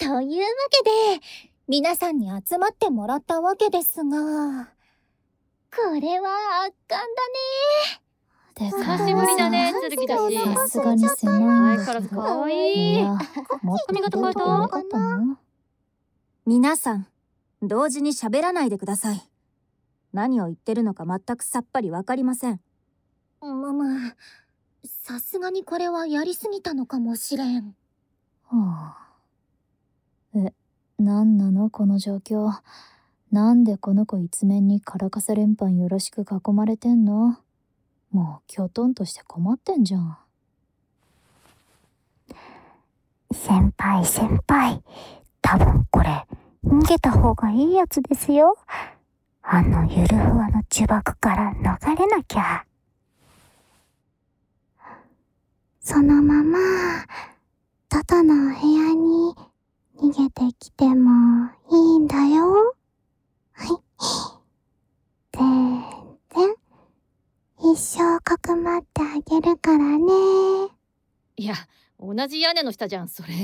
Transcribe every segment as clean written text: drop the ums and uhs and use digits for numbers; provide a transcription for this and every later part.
というわけで、皆さんに集まってもらったわけですが、これは圧巻だね。 久しぶりだね、剣だし。 さすがに狭いんだ相変わらずけど。 可愛い。 いや、もっと髪型変えた？ よかったの？ 皆さん、同時に喋らないでください。何を言ってるのか全くさっぱりわかりません。 さすがにこれはやりすぎたのかもしれん。 はあ、なんなのこの状況。なんでこの子一面にカラカサ連番よろしく囲まれてんの？もうきょとんとして困ってんじゃん。 先輩、多分これ逃げた方がいいやつですよ。あのゆるふわの呪縛から逃れなきゃ。そのまま外のお部屋に逃げてきてもいいんだよ。はい。全然一生かくまってあげるからね。 いや、同じ屋根の下じゃん、それ。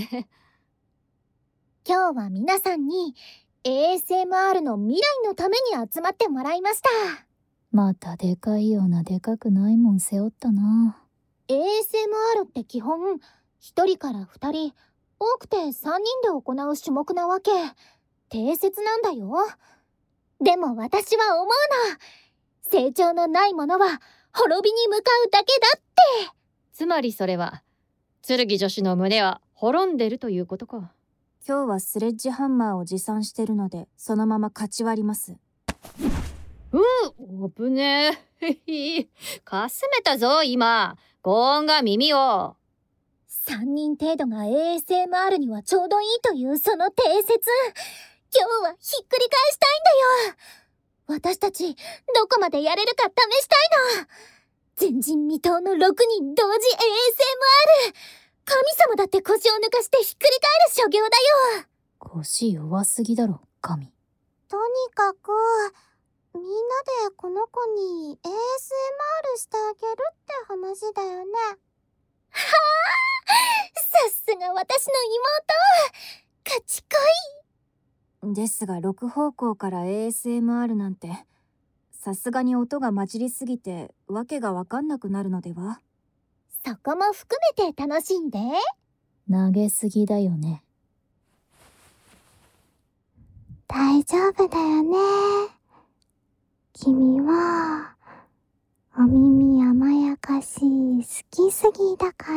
今日は皆さんに ASMR の未来のために集まってもらいました。 またでかいようなでかくないもん背負ったな。 ASMR って基本1人から2人、多くて3人で行う種目なわけ。定説なんだよ。でも私は思うの。成長のないものは滅びに向かうだけだって。 つまりそれは、剣女子の胸は滅んでるということか。 今日はスレッジハンマーを持参してるので、そのまま勝ち割ります。 危ねえ。かすめたぞ、今。ご音が耳を。 3人程度が ASMR にはちょうどいいというその定説。今日はひっくり返したいんだよ。私たち、どこまでやれるか試したいの。前人未到の6人同時 ASMR。神様だって腰を抜かしてひっくり返る所業だよ。 腰弱すぎだろ、神。 とにかくみんなでこの子に ASMR してあげるって話だよね。 はあ、さすが私の妹。賢い。 ですが6方向から ASMR なんて、さすがに音が混じりすぎてわけがわかんなくなるのでは？ そこも含めて楽しんで。 投げすぎだよね。 大丈夫だよね。君はお耳甘やかし好きすぎだから、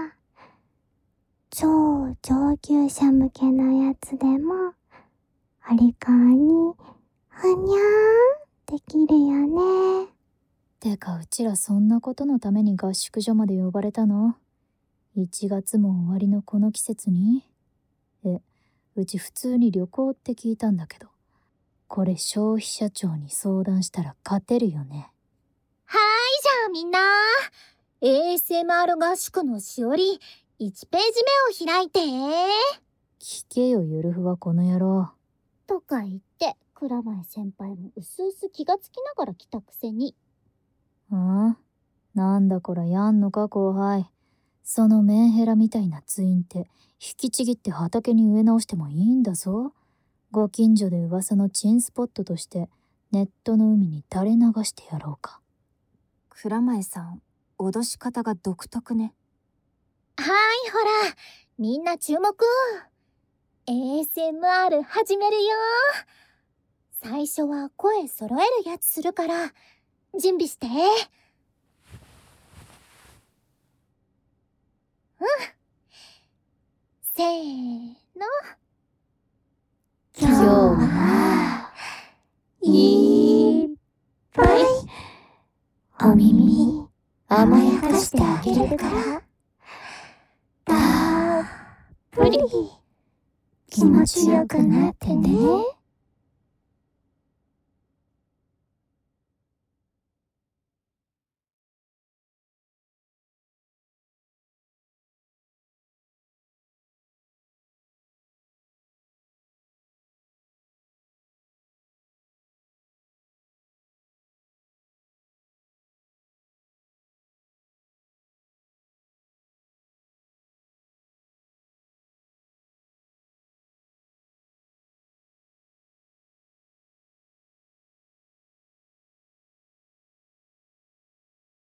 超上級者向けのやつでもお利口にふにゃーんできるよね。 てかうちらそんなことのために合宿所まで呼ばれたの？1月も終わりのこの季節に？うち普通に旅行って聞いたんだけど、これ消費者庁に相談したら勝てるよね。 じゃあみんな ASMR 合宿のしおり1ページ目を開いて。 聞けよゆるふわこの野郎。 とか言って蔵前先輩もうすうす気がつきながら来たくせに。 なんだこらやんのか後輩。そのメンヘラみたいなツインって引きちぎって畑に植え直してもいいんだぞ。ご近所で噂のチンスポットとしてネットの海に垂れ流してやろうか。 蔵前さん、脅し方が独特ね。 ほらみんな注目。 ASMR 始めるよ。最初は声揃えるやつするから準備して。せーの。 今日はいっぱいお耳甘やかしてあげるから、たっぷり気持ちよくなってね。